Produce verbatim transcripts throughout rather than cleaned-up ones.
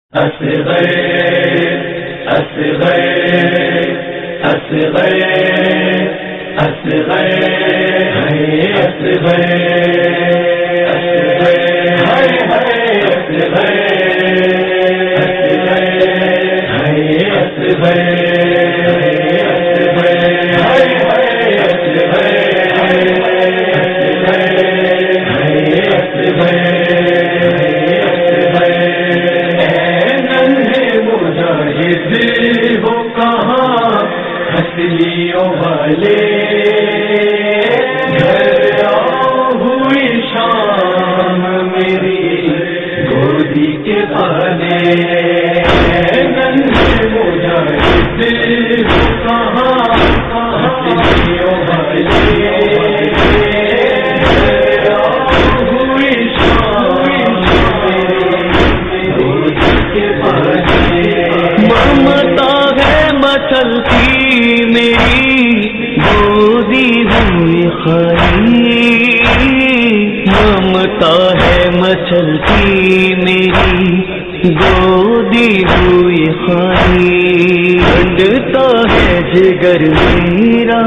اصغر اصغر اصغر اصغر ہے اصغر اصغر ہے اصغر اصغر ہے اصغر ہو کہاں ہنسلیوں والے گھر آؤ ہوئی شام میری گودی کے والے ننھے مجاہد ہو کہاں ہنسلیوں والے گھر آؤ ہوئی شام میری گودی کے والے ممتا ہے مچلتی میری گودی ہوئی خالی ممتا ہے مچلتی میری گودی ہوئی خالی ڈھونڈتا ہے جگر میرا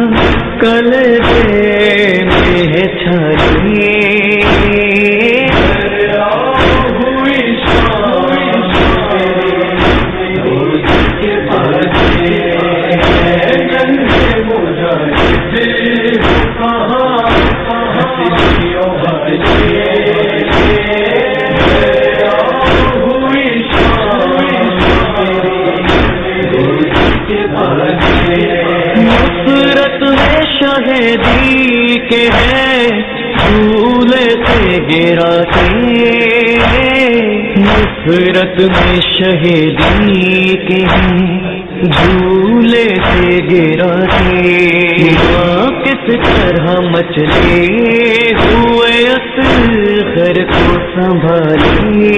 کلبے میں ہے چھالی نصرت ہے شہیدی کے ہے جھولے سے گرا کے نصرت میں شہیدی کے ہے جھولے سے گرا کے ماں کس طرح مچلے ہوئے اصغر کو سنبھالے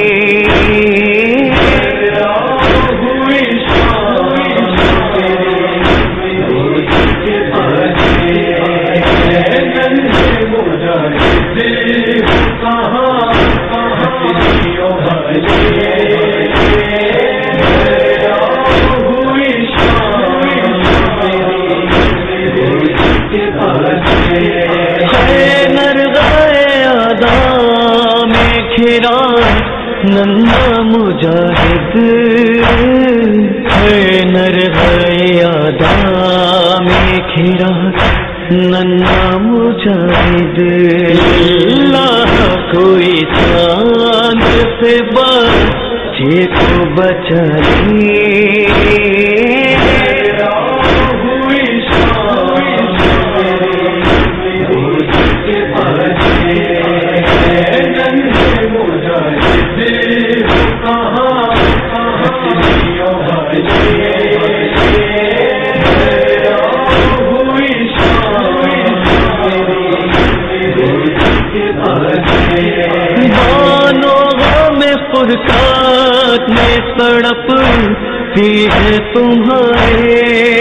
ننھا مجاہد ہے نرغے ادا میں کھیرا ننھا مجاہد اللہ کوئی چاند سے بچے کو بچا لے فرقات میں تڑپتی ہے تمہارے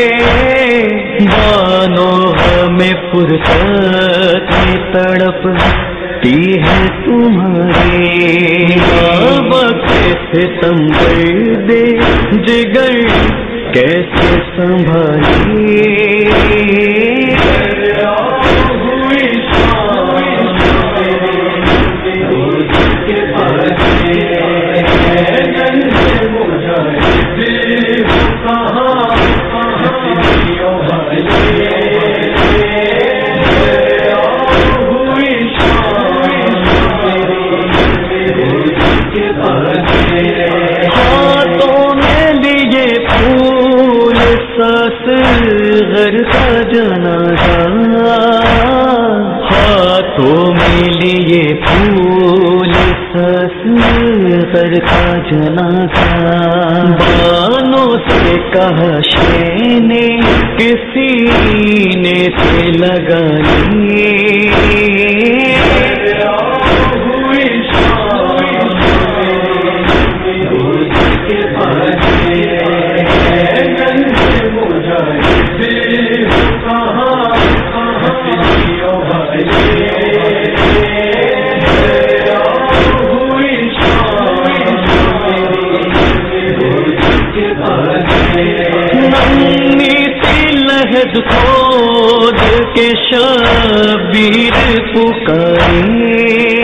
بانو میں فرقات میں تڑپتی ہے تمہارے وقت سے ستم دے جگر کیسے سنبھالی ہاتھوں میں لیے پھول اصغر کا جنازہ ہاتھوں میں لیے پھول اصغر کا جنازہ بانوں سے کہا شے نے کسی نے سے لگا لی ننھی سی لہد کھود کے شبیر پکارے،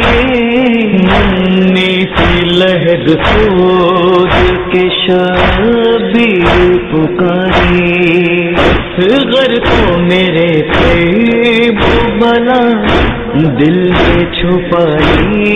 ننھی سی لہد کھود کے شبیر پکارے، اصغر تو میرے تھے وہ بلا دل میں چھپائی،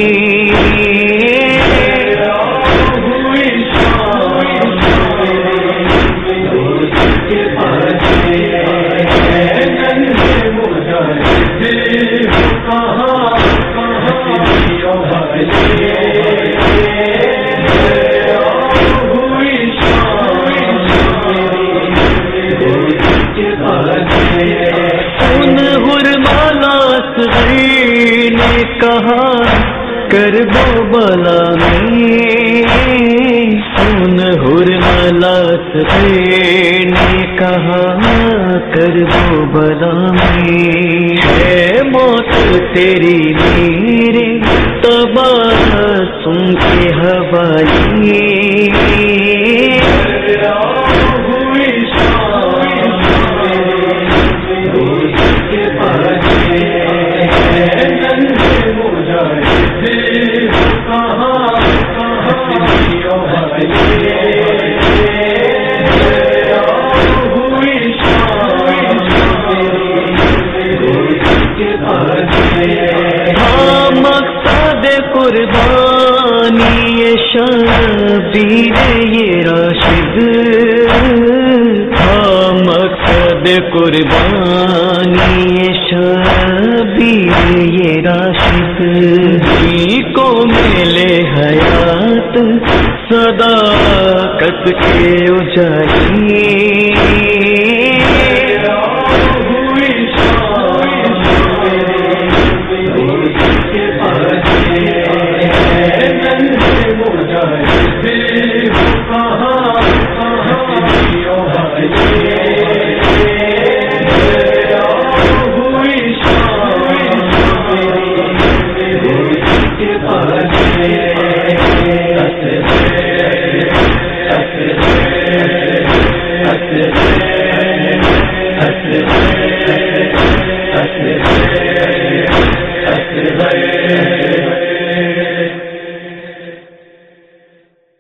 نے کہا کر بو بلا میں، سن حرملات نے کہا کر بو بلا میں، ہے موت تیری میرے تبسم کے حوالے، ہاں مقصد قربانی شبیر یہ راشد، ہاں مقصد قربانی شبیر یہ راشد، جی کو ملے حیات صداقت کے اجالی،